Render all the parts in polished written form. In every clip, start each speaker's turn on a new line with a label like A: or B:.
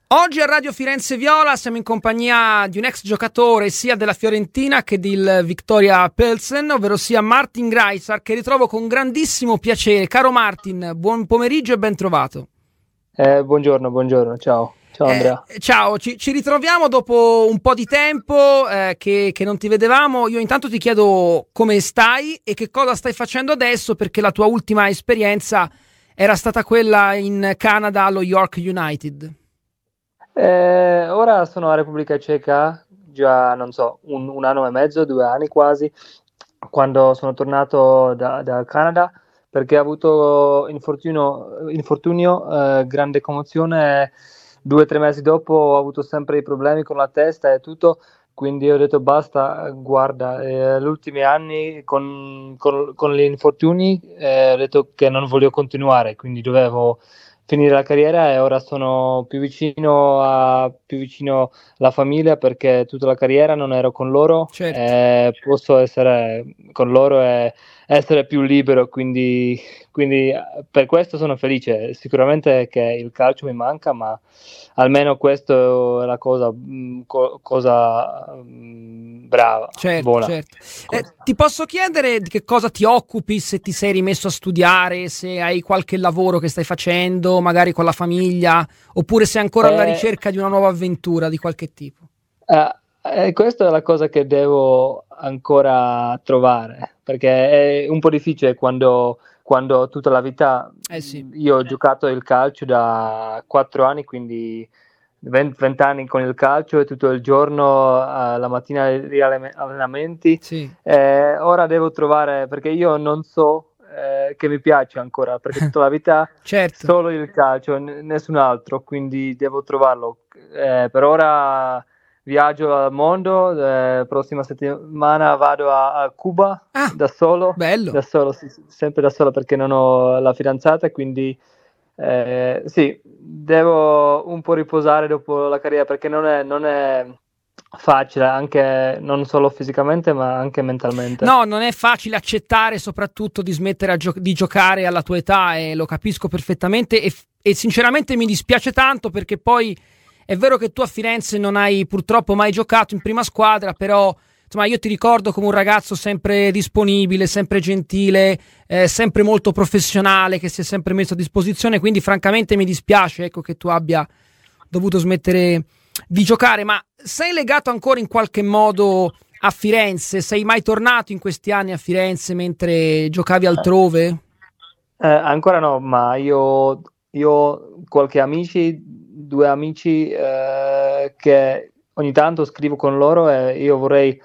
A: Oggi a Radio Firenze Viola siamo in compagnia di un ex giocatore sia della Fiorentina che del Viktoria Plzen, ovvero sia Martin Greissach, che ritrovo con grandissimo piacere. Caro Martin, buon pomeriggio e ben trovato.
B: Buongiorno, ciao Andrea.
A: Ciao, ci ritroviamo dopo un po' di tempo che non ti vedevamo. Io intanto ti chiedo come stai e che cosa stai facendo adesso, perché la tua ultima esperienza era stata quella in Canada allo York United.
B: Ora sono a Repubblica Ceca, già non so, un anno e mezzo, 2 anni quasi, quando sono tornato da Canada, perché ho avuto infortunio, grande commozione. 2 o 3 mesi dopo ho avuto sempre i problemi con la testa e tutto, quindi ho detto basta, guarda, gli ultimi anni con gli infortuni ho detto che non voglio continuare, quindi dovevo finire la carriera e ora sono più vicino alla famiglia, perché tutta la carriera non ero con loro.
A: Certo.
B: Posso essere con loro e essere più libero, quindi per questo sono felice. Sicuramente che il calcio mi manca, ma almeno questo è la cosa brava,
A: Certo,
B: buona.
A: certo. Ti posso chiedere di che cosa ti occupi, se ti sei rimesso a studiare, se hai qualche lavoro che stai facendo, magari con la famiglia, oppure sei ancora alla ricerca di una nuova avventura di qualche tipo?
B: Questa è la cosa che devo ancora trovare, perché è un po' difficile quando tutta la vita.
A: Sì.
B: Io ho giocato il calcio da 4 anni, quindi 20 anni con il calcio e tutto il giorno, la mattina gli allenamenti.
A: Sì.
B: Ora devo trovare, perché io non so che mi piace ancora, perché tutta la vita
A: Certo.
B: solo il calcio, nessun altro, quindi devo trovarlo. Per ora viaggio al mondo, prossima settimana vado a Cuba da solo,
A: bello.
B: sempre da solo, perché non ho la fidanzata, quindi sì, devo un po' riposare dopo la carriera, perché non è facile, anche non solo fisicamente ma anche mentalmente.
A: No, non è facile accettare soprattutto di smettere di giocare alla tua età, e lo capisco perfettamente e sinceramente mi dispiace tanto, perché poi è vero che tu a Firenze non hai purtroppo mai giocato in prima squadra, però insomma io ti ricordo come un ragazzo sempre disponibile, sempre gentile, sempre molto professionale, che si è sempre messo a disposizione, quindi francamente mi dispiace, ecco, che tu abbia dovuto smettere di giocare. Ma sei legato ancora in qualche modo a Firenze? Sei mai tornato in questi anni a Firenze mentre giocavi altrove?
B: Ancora no, ma io ho qualche amici, 2 amici, che ogni tanto scrivo con loro, e io vorrei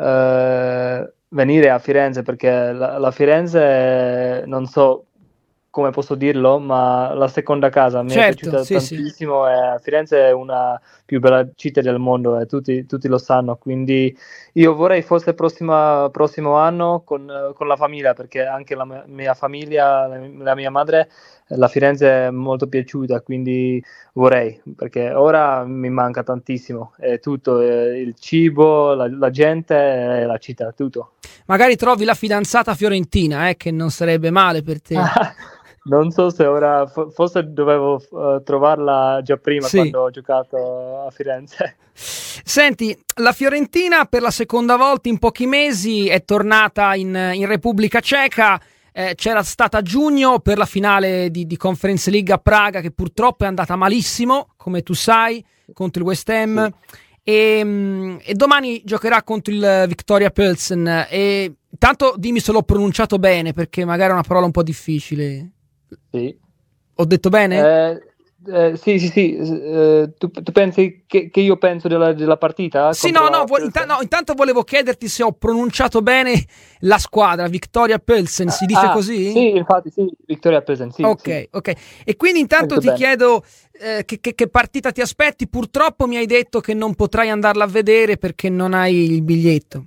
B: venire a Firenze, perché la Firenze non so come posso dirlo, ma la seconda casa mi è piaciuta tantissimo. E Firenze è una più bella città del mondo, e tutti lo sanno, quindi io vorrei fosse prossimo anno con la famiglia, perché anche la mia famiglia, la mia madre, la Firenze è molto piaciuta, quindi vorrei, perché ora mi manca tantissimo, è tutto, il cibo, la gente, la città, tutto.
A: Magari trovi la fidanzata fiorentina, che non sarebbe male per te.
B: Non so se ora, forse dovevo trovarla già prima, quando ho giocato a Firenze.
A: Senti, la Fiorentina per la seconda volta in pochi mesi è tornata in Repubblica Ceca. C'era stata a giugno per la finale di Conference League a Praga, che purtroppo è andata malissimo, come tu sai, contro il West Ham. Sì. E domani giocherà contro il Viktoria Plzen. E tanto dimmi se l'ho pronunciato bene, perché magari è una parola un po' difficile.
B: Sì.
A: Ho detto bene?
B: Sì. Tu pensi che io penso della partita?
A: Sì, no, intanto volevo chiederti se ho pronunciato bene la squadra, Viktoria Plzen, si dice così?
B: Sì, infatti sì, Viktoria Plzen, sì.
A: Ok,
B: sì.
A: ok. E quindi intanto ti chiedo che partita ti aspetti. Purtroppo mi hai detto che non potrai andarla a vedere perché non hai il biglietto.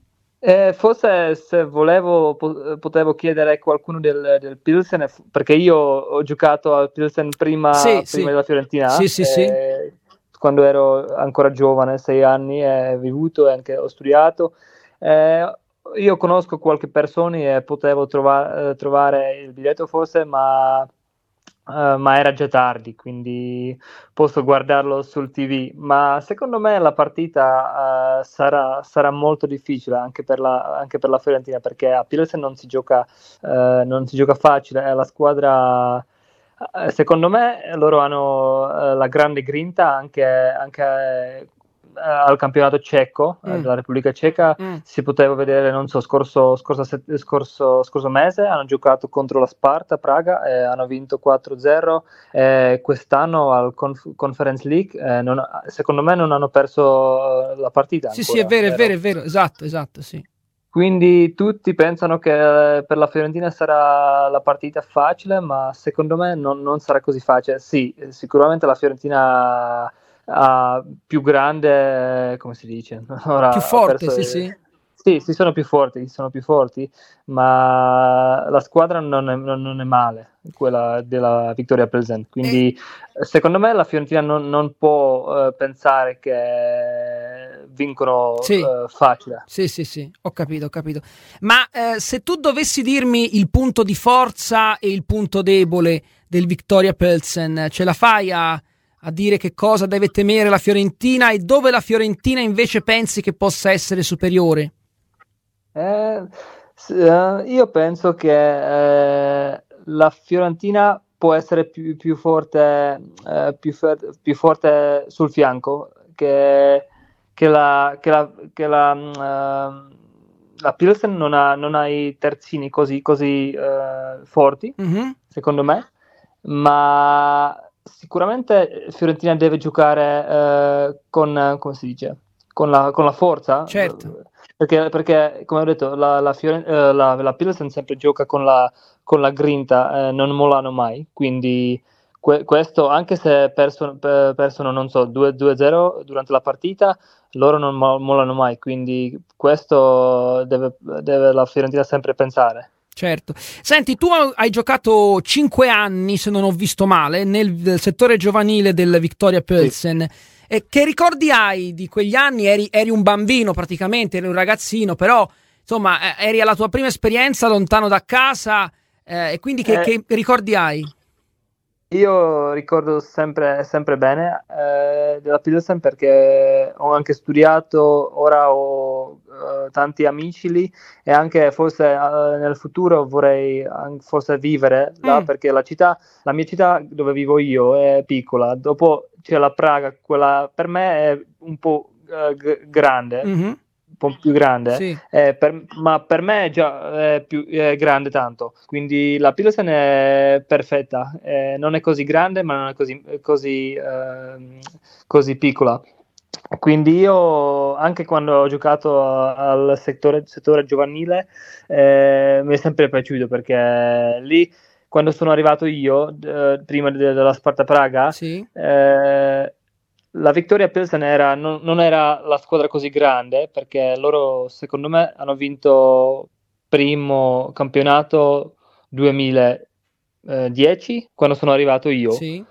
B: Forse se volevo potevo chiedere a qualcuno del Pilsen, perché io ho giocato al Pilsen prima della Fiorentina,
A: sì.
B: Quando ero ancora giovane, 6 anni, e vivuto e anche ho studiato. Io conosco qualche persona e potevo trovare il biglietto forse, ma ma era già tardi, quindi posso guardarlo sul TV. Ma secondo me la partita sarà molto difficile anche per la Fiorentina, perché a Pilsen non si gioca facile. È la squadra. Secondo me loro hanno la grande grinta anche al campionato ceco della Repubblica Ceca. Si poteva vedere, non so, scorso mese hanno giocato contro la Sparta Praga e hanno vinto 4-0. Quest'anno al Conference League secondo me non hanno perso la partita
A: sì
B: ancora,
A: sì, è vero, esatto, sì.
B: Quindi tutti pensano che per la Fiorentina sarà la partita facile, ma secondo me non sarà così facile. Sì, sicuramente la Fiorentina più grande, come si dice? Ora
A: più forte, sì.
B: Sì, sono più forti, ma la squadra non è male, quella della Victoria Plzen. Quindi secondo me la Fiorentina non può pensare che vincono facile.
A: Sì, ho capito. Ma se tu dovessi dirmi il punto di forza e il punto debole del Victoria Plzen, ce la fai a dire che cosa deve temere la Fiorentina e dove la Fiorentina invece pensi che possa essere superiore?
B: Io penso che la Fiorentina può essere più forte, più forte sul fianco che la Pilsen non ha i terzini così forti, secondo me, ma sicuramente Fiorentina deve giocare come si dice, con la forza.
A: Certo.
B: Perché come ho detto, la Pilsen sempre gioca con la grinta, non mollano mai, quindi questo, anche se persono, non so, 2-0 durante la partita, loro non mollano mai, quindi questo deve la Fiorentina sempre pensare.
A: Certo. Senti, tu hai giocato 5 anni, se non ho visto male, nel settore giovanile del Victoria Plzen. Sì. E che ricordi hai di quegli anni? Eri un bambino praticamente, eri un ragazzino, però insomma eri alla tua prima esperienza lontano da casa, e quindi che ricordi hai?
B: Io ricordo sempre bene della Pilsen, perché ho anche studiato, ora ho tanti amici lì, e anche forse nel futuro vorrei forse vivere là, perché la mia città dove vivo io è piccola, dopo c'è la Praga, quella per me è un po' grande.
A: Mm-hmm.
B: Un po' più grande,
A: sì.
B: Ma per me è già è grande tanto, quindi la Pilsen è perfetta, non è così grande ma non è così piccola, quindi io anche quando ho giocato al settore giovanile mi è sempre piaciuto, perché lì quando sono arrivato io prima della Sparta Praga,
A: sì.
B: La Victoria Pilsen non era la squadra così grande, perché loro, secondo me, hanno vinto primo campionato 2010, quando sono arrivato io.
A: Sì.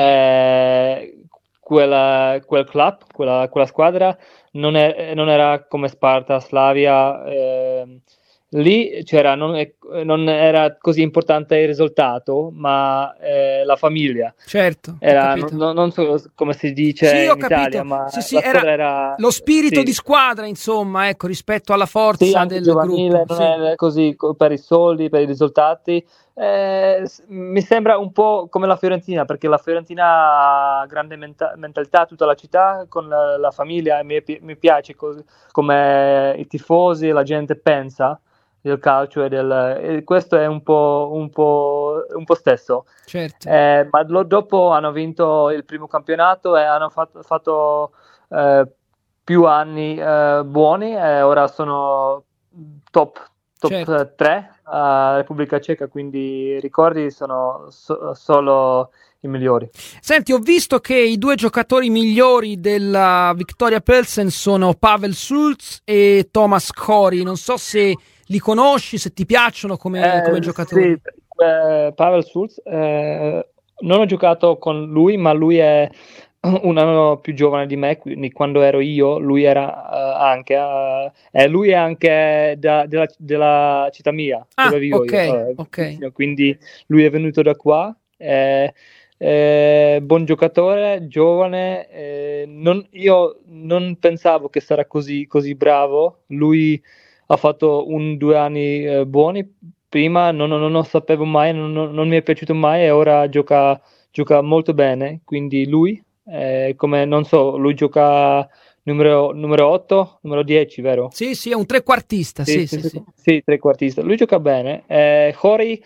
B: Quel club, quella squadra non era come Sparta, Slavia. Lì non era così importante il risultato, ma la famiglia.
A: Certo,
B: Non so come si dice
A: in
B: Italia, ma
A: sì,
B: la squadra era
A: lo spirito di squadra, insomma, ecco, rispetto alla forza
B: anche
A: del
B: giovanile,
A: gruppo.
B: non è così per i soldi, per i risultati. Mi sembra un po' come la Fiorentina, perché la Fiorentina ha grande mentalità, tutta la città con la famiglia, mi piace come i tifosi e la gente pensa del calcio, e questo è un po' stesso.
A: Certo.
B: Ma dopo hanno vinto il primo campionato e hanno fatto più anni buoni, e ora sono top
A: certo.
B: 3 a Repubblica Ceca, quindi i ricordi sono solo i migliori.
A: Senti, ho visto che i due giocatori migliori della Victoria Plzen sono Pavel Schulz e Thomas Cori. Non so se li conosci, se ti piacciono come giocatori.
B: Sì, Pavel Schulz, non ho giocato con lui, ma lui è un anno più giovane di me, quindi quando ero io lui era anche lui è anche della città mia, dove vivo io,
A: ok.
B: quindi lui è venuto da qua Buon giocatore, giovane, io non pensavo che sarà così bravo. Lui ha fatto 2 anni buoni, prima non lo sapevo mai, non mi è piaciuto mai, e ora gioca molto bene, quindi lui, come non so, lui gioca numero 8, numero 10, vero?
A: Sì, è un trequartista,
B: sì, trequartista, lui gioca bene. Hori,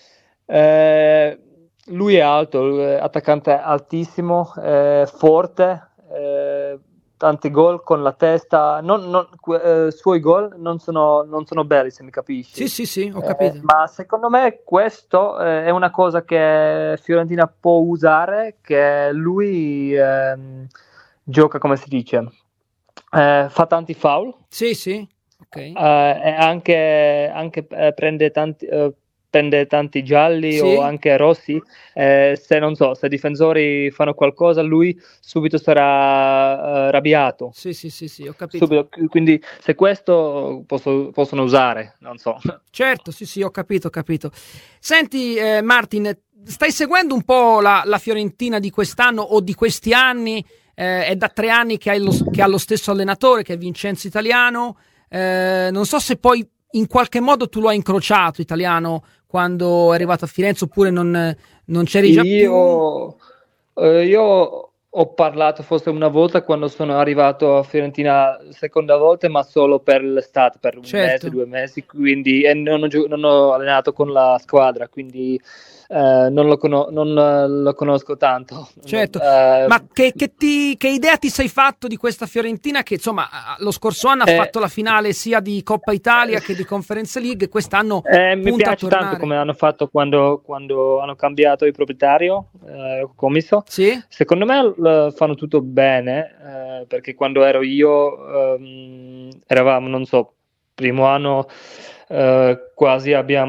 B: lui è alto, attaccante altissimo, forte, tanti gol con la testa, suoi gol non sono belli, se mi capisci.
A: Sì, ho capito.
B: Ma secondo me questo è una cosa che Fiorentina può usare, che lui gioca, come si dice, fa tanti foul.
A: Sì, ok.
B: E anche prende tanti gialli o anche rossi. Se non so, se i difensori fanno qualcosa, lui subito sarà arrabbiato.
A: Sì, ho capito.
B: Subito. Quindi se questo possono usare, non so.
A: Certo, sì, ho capito. Senti, Martin, stai seguendo un po' la Fiorentina di quest'anno o di questi anni? È da 3 anni che ha lo stesso allenatore, che è Vincenzo Italiano. Non so se poi in qualche modo tu lo hai incrociato, Italiano, quando è arrivato a Firenze, oppure non c'eri già più?
B: Io ho parlato forse una volta quando sono arrivato a Fiorentina seconda volta, ma solo per l'estate, per un mese, 2 mesi, quindi non ho allenato con la squadra, quindi non lo conosco tanto.
A: Certo, ma che idea ti sei fatto di questa Fiorentina che insomma lo scorso anno ha fatto la finale sia di Coppa Italia che di Conference League, quest'anno
B: mi piace tanto come hanno fatto quando hanno cambiato il proprietario, Commisso.
A: Sì?
B: Secondo me fanno tutto bene, perché quando ero io eravamo, non so, primo anno quasi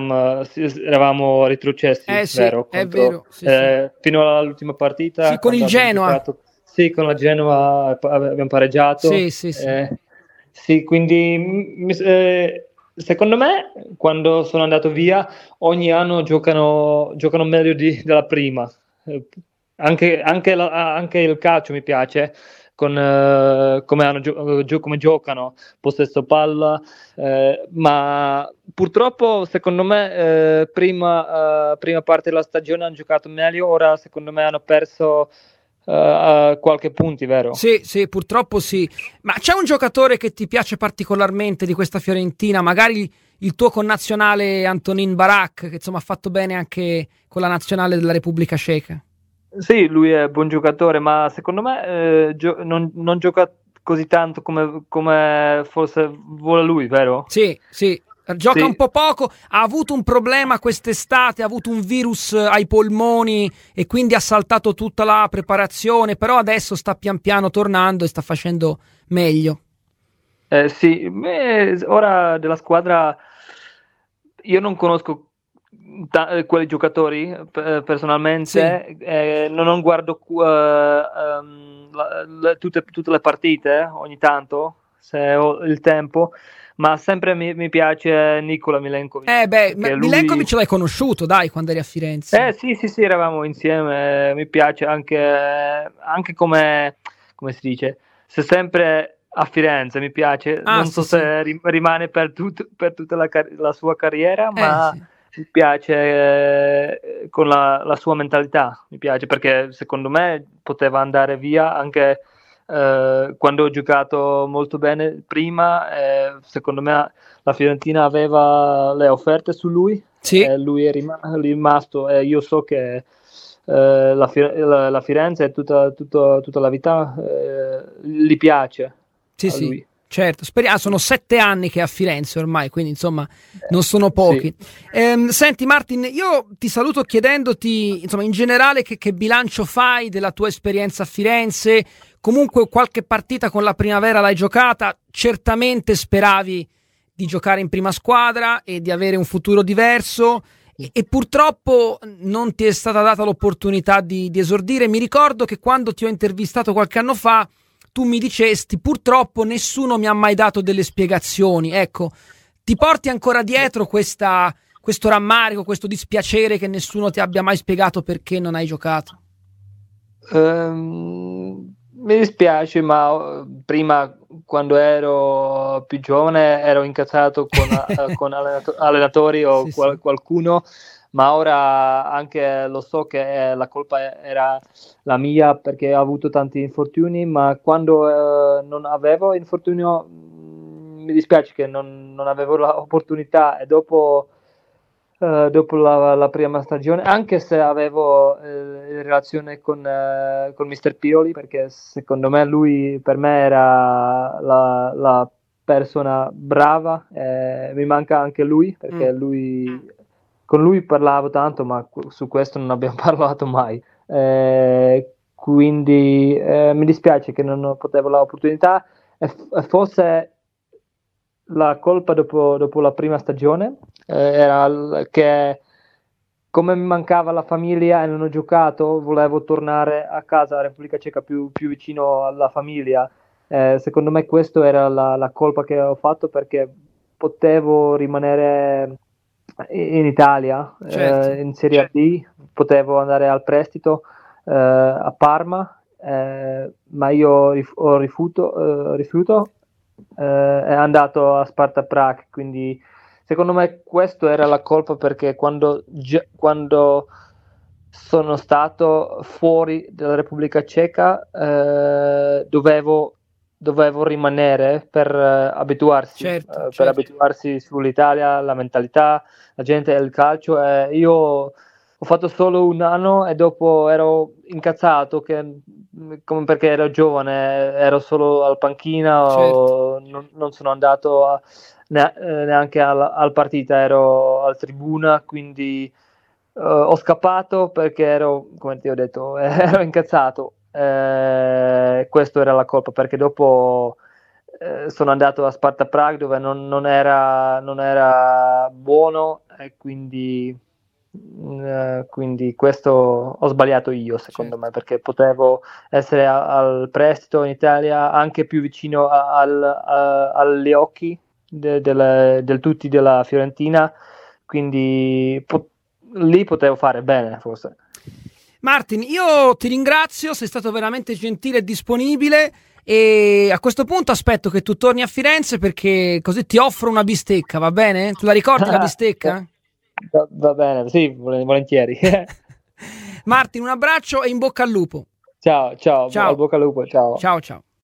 B: eravamo retrocessi, vero?
A: È vero. Sì.
B: Fino all'ultima partita.
A: Sì, con il Genoa.
B: Sì, con la Genoa abbiamo pareggiato.
A: Sì.
B: Sì, quindi secondo me quando sono andato via ogni anno giocano meglio della prima. Anche il calcio mi piace, come giocano, possesso palla, ma purtroppo secondo me prima parte della stagione hanno giocato meglio, ora secondo me hanno perso qualche punti, vero?
A: Sì, purtroppo sì. Ma c'è un giocatore che ti piace particolarmente di questa Fiorentina, magari il tuo connazionale Antonin Barak, che insomma ha fatto bene anche con la nazionale della Repubblica Ceca?
B: Sì, lui è buon giocatore, ma secondo me non gioca così tanto come forse vuole lui, vero?
A: Sì. Gioca un po' poco, ha avuto un problema quest'estate, ha avuto un virus ai polmoni e quindi ha saltato tutta la preparazione, però adesso sta pian piano tornando e sta facendo meglio.
B: Sì, ora della squadra io non conosco quei giocatori personalmente, non guardo tutte le partite ogni tanto se ho il tempo, ma sempre mi piace Nikola Milenkovic.
A: Milenkovic l'hai conosciuto, dai, quando eri a Firenze.
B: Sì, eravamo insieme, mi piace anche come si dice, se sempre a Firenze mi piace, non so se rimane per tutta la sua carriera, ma mi piace con la sua mentalità, mi piace perché secondo me poteva andare via anche quando ho giocato molto bene prima, secondo me la Fiorentina aveva le offerte su lui, lui è rimasto, e io so che la Firenze tutta la vita gli piace a lui.
A: Certo, sono 7 anni che è a Firenze ormai, quindi insomma non sono pochi. Senti Martin, io ti saluto chiedendoti insomma in generale che bilancio fai della tua esperienza a Firenze. Comunque qualche partita con la Primavera l'hai giocata, certamente speravi di giocare in prima squadra e di avere un futuro diverso e purtroppo non ti è stata data l'opportunità di esordire. Mi ricordo che quando ti ho intervistato qualche anno fa tu mi dicesti purtroppo nessuno mi ha mai dato delle spiegazioni. Ecco, ti porti ancora dietro questa questo rammarico, questo dispiacere che nessuno ti abbia mai spiegato perché non hai giocato?
B: Mi dispiace, ma prima, quando ero più giovane, ero incazzato con allenatori o qualcuno, ma ora anche lo so che la colpa era la mia perché ho avuto tanti infortuni, ma quando non avevo infortunio mi dispiace che non avevo l'opportunità, e dopo la prima stagione, anche se avevo relazione con Mr. Pioli, perché secondo me lui per me era la persona brava, mi manca anche lui, perché con lui parlavo tanto, ma su questo non abbiamo parlato mai. Quindi mi dispiace che non potevo l'opportunità, e forse la colpa dopo la prima stagione era che, come mi mancava la famiglia e non ho giocato, volevo tornare a casa, Repubblica Ceca, più vicino alla famiglia. Secondo me questa era la colpa che ho fatto, perché potevo rimanere in Italia,
A: certo,
B: in Serie D, potevo andare al prestito a Parma, ma io ho rifiuto, è andato a Sparta Prague, quindi secondo me questa era la colpa, perché quando sono stato fuori dalla Repubblica Ceca dovevo rimanere per abituarsi,
A: certo.
B: per abituarsi sull'Italia, la mentalità, la gente e il calcio. Io ho fatto solo un anno e dopo ero incazzato, come perché ero giovane, ero solo al panchina,
A: Certo.
B: non sono andato neanche al partita, ero al tribuna, quindi ho scappato perché ero, come ti ho detto, ero incazzato. Questa era la colpa, perché dopo sono andato a Sparta Prague, dove non era buono, e quindi questo ho sbagliato io, secondo me, perché potevo essere al prestito in Italia, anche più vicino agli occhi del tutti della Fiorentina, quindi lì potevo fare bene, forse.
A: Martin, io ti ringrazio, sei stato veramente gentile e disponibile, e a questo punto aspetto che tu torni a Firenze, perché così ti offro una bistecca, va bene? Tu la ricordi la bistecca?
B: Va bene, sì, volentieri.
A: Martin, un abbraccio e in bocca al lupo.
B: Ciao, al bocca al lupo, ciao.
A: Ciao.